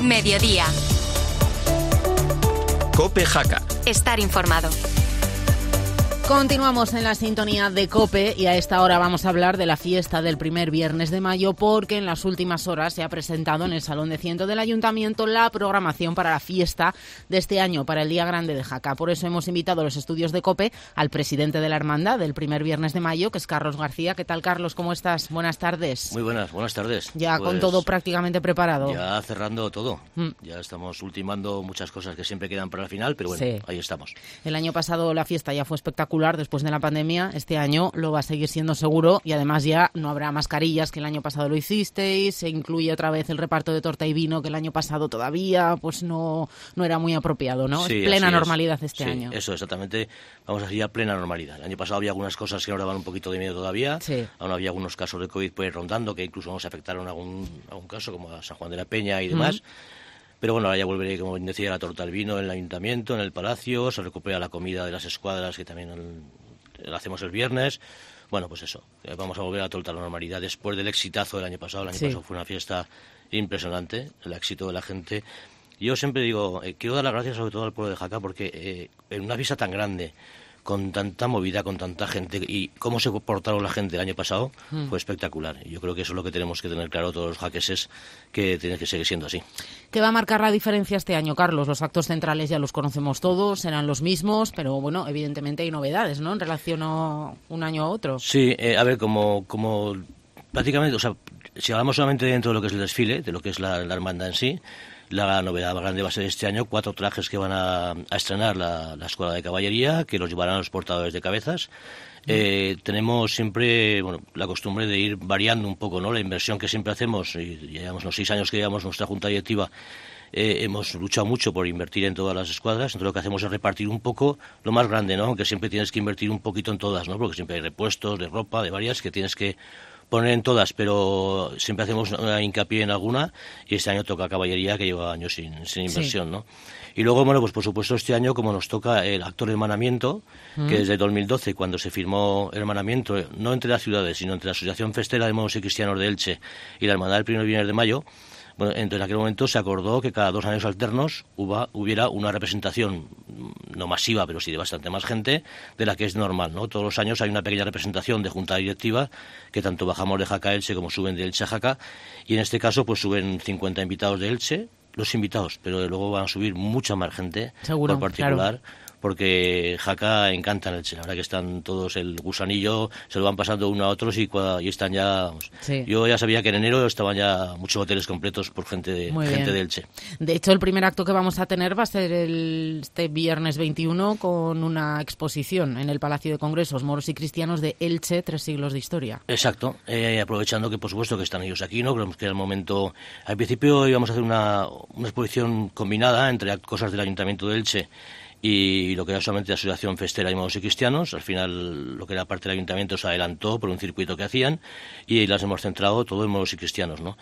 Mediodía. COPE Jaca. Estar informado. Continuamos en la sintonía de COPE y a esta hora vamos a hablar de la fiesta del primer viernes de mayo, porque en las últimas horas se ha presentado en el Salón de Ciento del Ayuntamiento la programación para la fiesta de este año, para el Día Grande de Jaca. Por eso hemos invitado a los estudios de COPE al presidente de la hermandad del primer viernes de mayo, que es Carlos García. ¿Qué tal, Carlos? ¿Cómo estás? Buenas tardes. Muy buenas tardes. Ya pues, con todo prácticamente preparado. Ya cerrando todo. Ya estamos ultimando muchas cosas que siempre quedan para el final, pero bueno, sí. Ahí estamos. El año pasado la fiesta ya fue espectacular después de la pandemia. Este año lo va a seguir siendo seguro y además ya no habrá mascarillas, que el año pasado lo hicisteis. Se incluye otra vez el reparto de torta y vino, que el año pasado todavía pues no era muy apropiado, ¿no? Sí, es plena normalidad este año. Eso, exactamente. Vamos a decir ya plena normalidad. El año pasado había algunas cosas que nos daban un poquito de miedo todavía. Sí. Aún había algunos casos de COVID pues rondando, que incluso nos afectaron a algún caso, como a San Juan de la Peña y demás. Pero bueno, ahora ya volveré, como decía, la torta al vino en el ayuntamiento, en el palacio, se recupera la comida de las escuadras, que también la hacemos el viernes. Bueno, pues eso, vamos a volver a torta a la normalidad después del exitazo del año pasado. El año pasado fue una fiesta impresionante, el éxito de la gente. Yo siempre digo, quiero dar las gracias sobre todo al pueblo de Jaca, porque en una fiesta tan grande, con tanta movida, con tanta gente, y cómo se comportaron la gente el año pasado, fue espectacular. Y yo creo que eso es lo que tenemos que tener claro todos los jaqueses, que tiene que seguir siendo así. ¿Qué va a marcar la diferencia este año, Carlos? Los actos centrales ya los conocemos todos, serán los mismos, pero bueno, evidentemente hay novedades, ¿no?, en relación a un año a otro. Sí, a ver, como prácticamente, o sea, si hablamos solamente dentro de lo que es el desfile, de lo que es la hermandad en sí, la novedad más grande va a ser este año 4 trajes que van a estrenar la Escuela de Caballería, que los llevarán los portadores de cabezas. Tenemos siempre la costumbre de ir variando un poco, ¿no?, la inversión que siempre hacemos, y llevamos los 6 años que llevamos nuestra junta directiva. Hemos luchado mucho por invertir en todas las escuadras, entonces lo que hacemos es repartir un poco lo más grande, ¿no?, aunque siempre tienes que invertir un poquito en todas, ¿no?, porque siempre hay repuestos de ropa, de varias, que tienes que poner en todas, pero siempre hacemos hincapié en alguna, y este año toca Caballería, que lleva años sin inversión, ¿no? Y luego, pues por supuesto este año, como nos toca el acto de hermanamiento, que desde 2012, cuando se firmó el hermanamiento, no entre las ciudades, sino entre la Asociación Festera de Moros y Cristianos de Elche y la Hermandad del Primer Viernes de Mayo, entonces en aquel momento se acordó que cada 2 años alternos hubiera una representación, no masiva, pero sí de bastante más gente, de la que es normal, ¿no? Todos los años hay una pequeña representación de junta directiva, que tanto bajamos de Jaca a Elche como suben de Elche a Jaca, y en este caso pues suben 50 invitados de Elche, los invitados, pero luego van a subir mucha más gente. Seguro, por particular. Claro. Porque Jaca encanta en Elche, la verdad que están todos el gusanillo, se lo van pasando uno a otros y están ya... Yo ya sabía que en enero estaban ya muchos hoteles completos por gente de Elche. De hecho, el primer acto que vamos a tener va a ser este viernes 21 con una exposición en el Palacio de Congresos, Moros y Cristianos de Elche, 3 siglos de historia. Exacto, aprovechando que por supuesto que están ellos aquí, ¿no? Creemos que era el momento... Al principio íbamos a hacer una exposición combinada entre cosas del Ayuntamiento de Elche y lo que era solamente la Asociación Festera de Moros y Cristianos. Al final, lo que era parte del ayuntamiento se adelantó por un circuito que hacían y las hemos centrado todo en Moros y Cristianos, ¿no?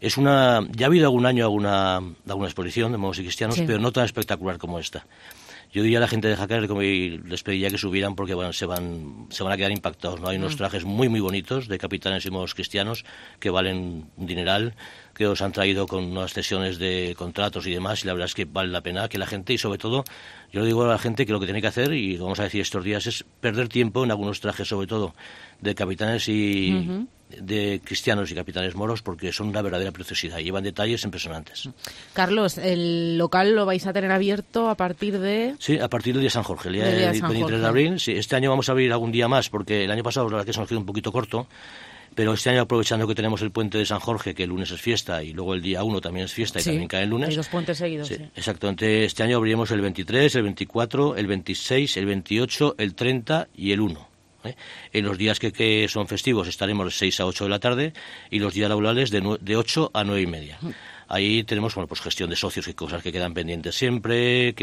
Ya ha habido algún año alguna exposición de Moros y Cristianos, pero no tan espectacular como esta. Yo diría a la gente de Jaca y les pediría que subieran porque se van a quedar impactados, ¿no? Hay unos trajes muy muy bonitos de capitanes y moros cristianos que valen un dineral, que os han traído con unas cesiones de contratos y demás, y la verdad es que vale la pena que la gente, y sobre todo, yo le digo a la gente que lo que tiene que hacer, y lo vamos a decir estos días, es perder tiempo en algunos trajes, sobre todo de capitanes y de cristianos y capitanes moros, porque son una verdadera preciosidad y llevan detalles impresionantes. Carlos, ¿el local lo vais a tener abierto a partir de...? Sí, a partir del día de San Jorge, el día 23 de abril. Sí, este año vamos a abrir algún día más, porque el año pasado la verdad que se nos quedó un poquito corto, pero este año, aprovechando que tenemos el puente de San Jorge, que el lunes es fiesta, y luego el día 1 también es fiesta y también cae el lunes. Hay 2 puentes seguidos. Sí. Exactamente, este año abriremos el 23, el 24, el 26, el 28, el 30 y el 1. En los días que son festivos estaremos de 6 a 8 de la tarde y los días laborales de 8 a 9 y media. Ahí tenemos pues gestión de socios y cosas que quedan pendientes siempre,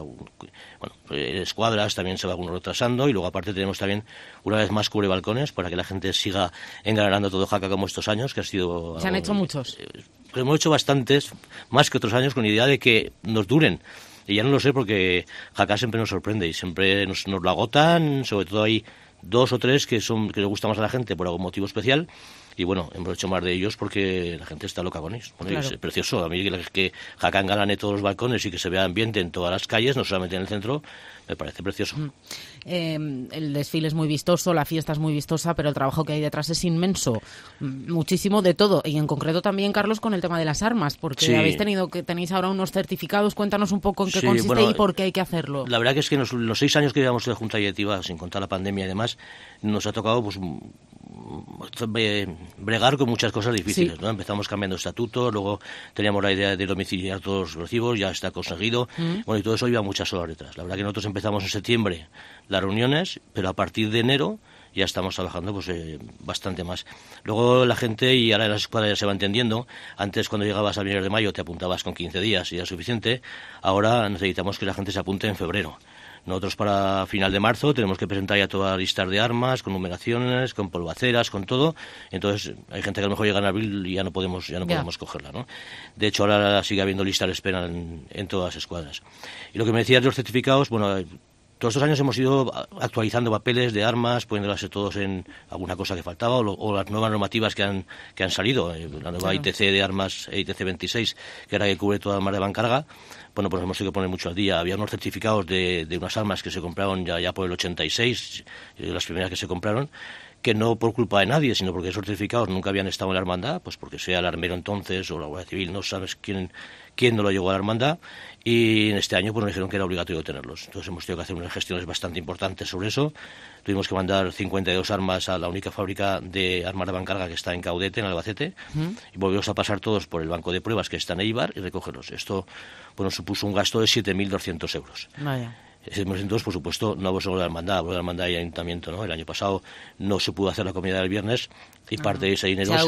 escuadras también se va alguno retrasando, y luego aparte tenemos también una vez más cubrebalcones para que la gente siga engalanando todo Jaca como estos años, que ha sido... Se han hecho muchos. Hemos hecho bastantes, más que otros años, con idea de que nos duren. Y ya no lo sé porque Jaca siempre nos sorprende y siempre nos lo agotan, sobre todo hay 2 o 3 que les gusta más a la gente por algún motivo especial, y bueno, hemos hecho más de ellos porque la gente está loca con ellos. Bueno, Claro. es precioso, a mí que Jacan galane todos los balcones y que se vea ambiente en todas las calles, no solamente en el centro, me parece precioso. El desfile es muy vistoso, la fiesta es muy vistosa, pero el trabajo que hay detrás es inmenso. Muchísimo de todo. Y en concreto también, Carlos, con el tema de las armas, porque Sí. tenéis ahora unos certificados. Cuéntanos un poco en qué Sí, consiste bueno, y por qué hay que hacerlo. La verdad que es que los 6 años que llevamos de Junta Directiva, sin contar la pandemia y demás, nos ha tocado pues bregar con muchas cosas difíciles, Sí. ¿no? Empezamos cambiando estatutos, luego teníamos la idea de domiciliar todos los recibos, ya está conseguido. Bueno, y todo eso iba muchas horas detrás. La verdad que nosotros empezamos en septiembre las reuniones, pero a partir de enero ya estamos trabajando pues bastante más. Luego la gente, y ahora en las escuadras ya se va entendiendo, antes cuando llegabas al 1 de mayo te apuntabas con 15 días y era suficiente, ahora necesitamos que la gente se apunte en febrero. Nosotros para final de marzo tenemos que presentar ya todas las listas de armas, con numeraciones, con polvaceras, con todo. Entonces hay gente que a lo mejor llega en abril y ya no podemos cogerla, ¿no? De hecho ahora sigue habiendo listas de espera en todas las escuadras. Y lo que me decías de los certificados, bueno, todos estos años hemos ido actualizando papeles de armas, poniéndolas todos en alguna cosa que faltaba, o las nuevas normativas que han salido. La nueva ITC de armas, ITC 26, que era que cubre toda armas de bancarga. Bueno, pues hemos tenido que poner mucho al día. Había unos certificados de unas armas que se compraron ya por el 86, las primeras que se compraron, que no por culpa de nadie, sino porque esos certificados nunca habían estado en la hermandad, pues porque sea el armero entonces o la Guardia Civil, no sabes quién no lo llegó a la hermandad, y en este año pues nos dijeron que era obligatorio tenerlos. Entonces hemos tenido que hacer unas gestiones bastante importantes sobre eso. Tuvimos que mandar 52 armas a la única fábrica de armas de bancarga que está en Caudete, en Albacete, y volvimos a pasar todos por el banco de pruebas que está en Eibar y recogerlos. Esto bueno, supuso un gasto de 7.200 euros. Vaya. Entonces, por supuesto, no solo la hermandad y ayuntamiento, ¿no? El año pasado no se pudo hacer la comida del viernes y parte de ese dinero se ha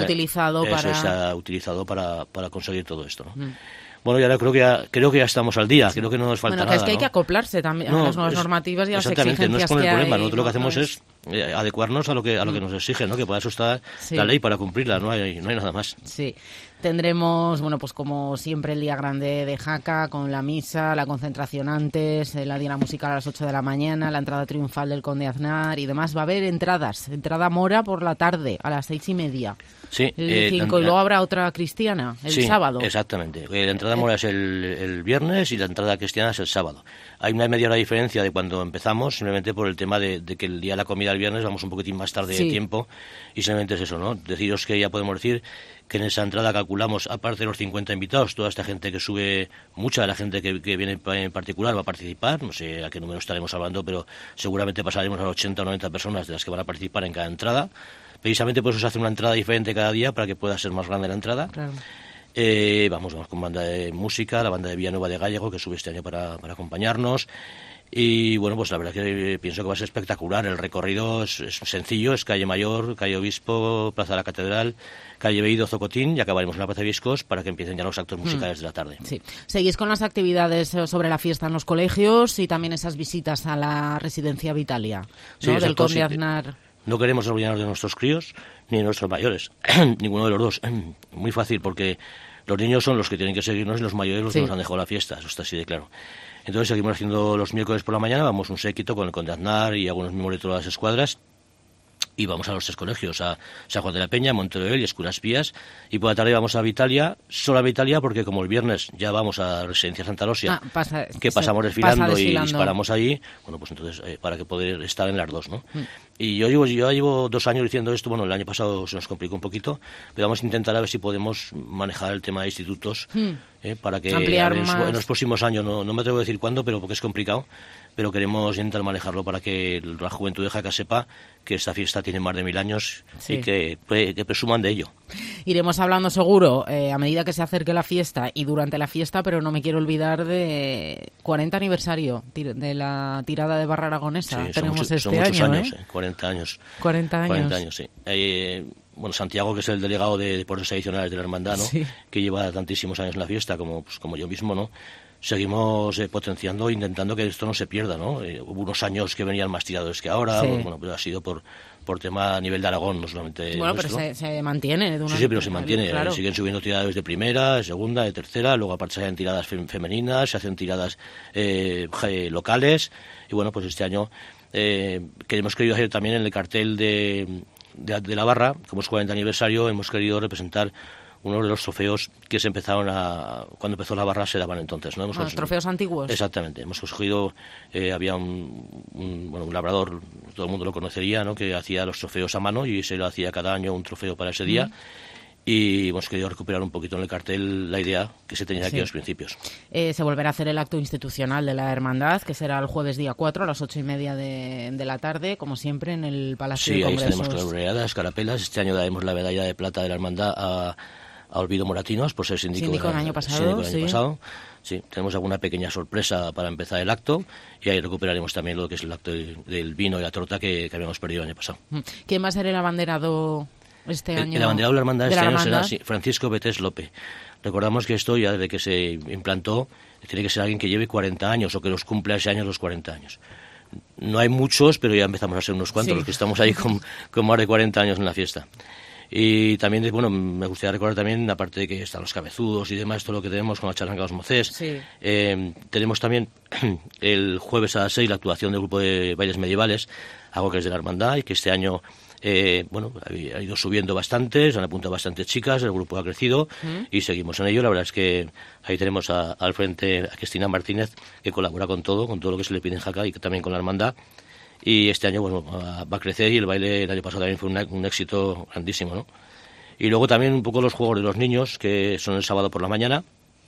utilizado para conseguir todo esto, ¿no? Bueno, y ahora creo que ya estamos al día, creo que no nos falta nada. Bueno, es que hay que acoplarse también a las nuevas normativas y a las exigencias no es con el que problema. hay, Nosotros lo que hacemos es adecuarnos a lo que nos exige, ¿no? Que para eso está la ley, para cumplirla, no hay nada más. Sí. Tendremos, bueno, pues como siempre el día grande de Jaca, con la misa, la concentración antes, la diana musical a las 8 de la mañana, la entrada triunfal del Conde Aznar y demás. Va a haber entrada mora por la tarde, a las 6:30. Sí. El 5, y luego habrá otra cristiana, el sábado. Exactamente. La entrada mora es el viernes y la entrada cristiana es el sábado. Hay una media hora de diferencia de cuando empezamos, simplemente por el tema de que el día de la comida el viernes vamos un poquitín más tarde de tiempo, y simplemente es eso, ¿no? Deciros que ya podemos decir que en esa entrada calculamos, aparte de los 50 invitados, toda esta gente que sube, mucha de la gente que viene en particular va a participar, no sé a qué número estaremos hablando, pero seguramente pasaremos a las 80 o 90 personas de las que van a participar en cada entrada. Precisamente por eso se hace una entrada diferente cada día, para que pueda ser más grande la entrada. Claro. Vamos con banda de música, la banda de Villanueva de Gallego, que sube este año para acompañarnos. Y bueno, pues la verdad que pienso que va a ser espectacular. El recorrido es sencillo, es calle Mayor, calle Obispo, Plaza de la Catedral, calle Beído, Zocotín, y acabaremos en la Plaza de Viscos para que empiecen ya los actos musicales de la tarde. Sí. Seguís con las actividades sobre la fiesta en los colegios y también esas visitas a la residencia Vitalia, ¿no? Sí, del Conde Aznar. No queremos olvidarnos de nuestros críos ni de nuestros mayores, ninguno de los dos. Muy fácil, porque los niños son los que tienen que seguirnos y los mayores los que nos han dejado la fiesta, eso está así de claro. Entonces seguimos haciendo los miércoles por la mañana, vamos un séquito con el Conde Aznar y algunos miembros de todas las escuadras, y vamos a los 3 colegios, a San Juan de la Peña, Monteroel y Escuras Pías, y por la tarde vamos a Vitalia, solo a Vitalia, porque como el viernes ya vamos a Residencia Santa Rosia, que pasamos desfilando y disparamos allí, bueno, pues entonces para que poder estar en las dos, ¿no? Y yo llevo 2 años diciendo esto, bueno, el año pasado se nos complicó un poquito, pero vamos a intentar a ver si podemos manejar el tema de institutos, para que en los próximos años, no me atrevo a decir cuándo, pero porque es complicado, pero queremos intentar manejarlo para que la juventud de Jaca sepa que esta fiesta tiene más de 1000 años y que presuman de ello. Iremos hablando seguro a medida que se acerque la fiesta y durante la fiesta, pero no me quiero olvidar de 40 aniversario de la tirada de Barra Aragonesa. Sí, tenemos son muchos año, años, 40 años. 40 años. 40 años, sí. Bueno, Santiago, que es el delegado de Deportes Adicionales de la Hermandad, ¿no? Sí. Que lleva tantísimos años en la fiesta como yo mismo, ¿no? Seguimos potenciando, intentando que esto no se pierda, ¿no? Hubo unos años que venían más tirados que ahora, bueno, pero ha sido por tema a nivel de Aragón, no solamente bueno, nuestro. Pero se mantiene. Sí, pero se mantiene. Claro. Siguen subiendo tiradas de primera, de segunda, de tercera, luego aparte se hacen tiradas femeninas, se hacen tiradas locales, y bueno, pues este año hemos querido hacer también en el cartel de de la barra, como es 40 aniversario, hemos querido representar uno de los trofeos que se empezaron cuando empezó la barra se daban entonces, ¿no? Los trofeos antiguos. Exactamente. Hemos escogido, había un labrador, todo el mundo lo conocería, ¿no? Que hacía los trofeos a mano y se lo hacía cada año un trofeo para ese día. Y hemos querido recuperar un poquito en el cartel la idea que se tenía aquí a los principios. Se volverá a hacer el acto institucional de la hermandad, que será el jueves día 4 a las 8:30 de la tarde, como siempre, en el Palacio de Congresos. Sí, ahí tenemos clavereadas, carapelas. Este año daremos la medalla de plata de la hermandad a Olvido Moratinos, por ser síndico del año pasado. Sí, tenemos alguna pequeña sorpresa para empezar el acto y ahí recuperaremos también lo que es el acto del vino y la torta que habíamos perdido el año pasado. ¿Quién va a ser el abanderado este año? El abanderado de la hermandad este año será Francisco Betés López. Recordamos que esto ya desde que se implantó tiene que ser alguien que lleve 40 años o que los cumpla ese año los 40 años. No hay muchos, pero ya empezamos a ser unos cuantos los que estamos ahí con más de 40 años en la fiesta. Y también, me gustaría recordar también, aparte de que están los cabezudos y demás, todo lo que tenemos con la charanga de los mocés. Tenemos también el jueves a las 6 la actuación del grupo de bailes medievales, algo que es de la hermandad y que este año ha ido subiendo bastante, se han apuntado bastantes chicas, el grupo ha crecido y seguimos en ello. La verdad es que ahí tenemos al frente a Cristina Martínez, que colabora con todo lo que se le pide en Jaca y que también con la hermandad. Y este año va a crecer y el baile el año pasado también fue un éxito grandísimo, ¿no? Y luego también un poco los juegos de los niños, que son el sábado por la mañana.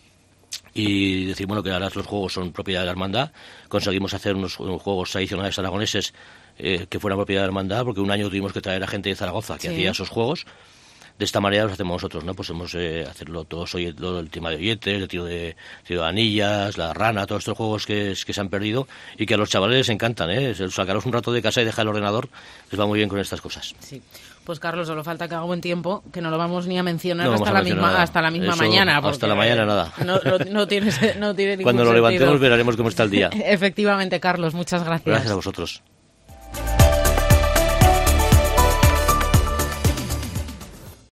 Y decir, que ahora los juegos son propiedad de la hermandad. Conseguimos hacer unos juegos tradicionales aragoneses que fueran propiedad de la hermandad, porque un año tuvimos que traer a gente de Zaragoza que hacía esos juegos. De esta manera los hacemos nosotros, ¿no? Pues hemos hacerlo todos hoy, todo el tema de billetes, el tiro de anillas, la rana, todos estos juegos que se han perdido y que a los chavales les encantan, ¿eh? Sacaros un rato de casa y dejar el ordenador, les va muy bien con estas cosas. Sí. Pues Carlos, solo falta que haga buen tiempo, que no lo vamos ni a mencionar hasta la misma mañana. Hasta la mañana nada. No tiene ningún Cuando lo levantemos veremos cómo está el día. Efectivamente, Carlos, muchas gracias. Gracias a vosotros.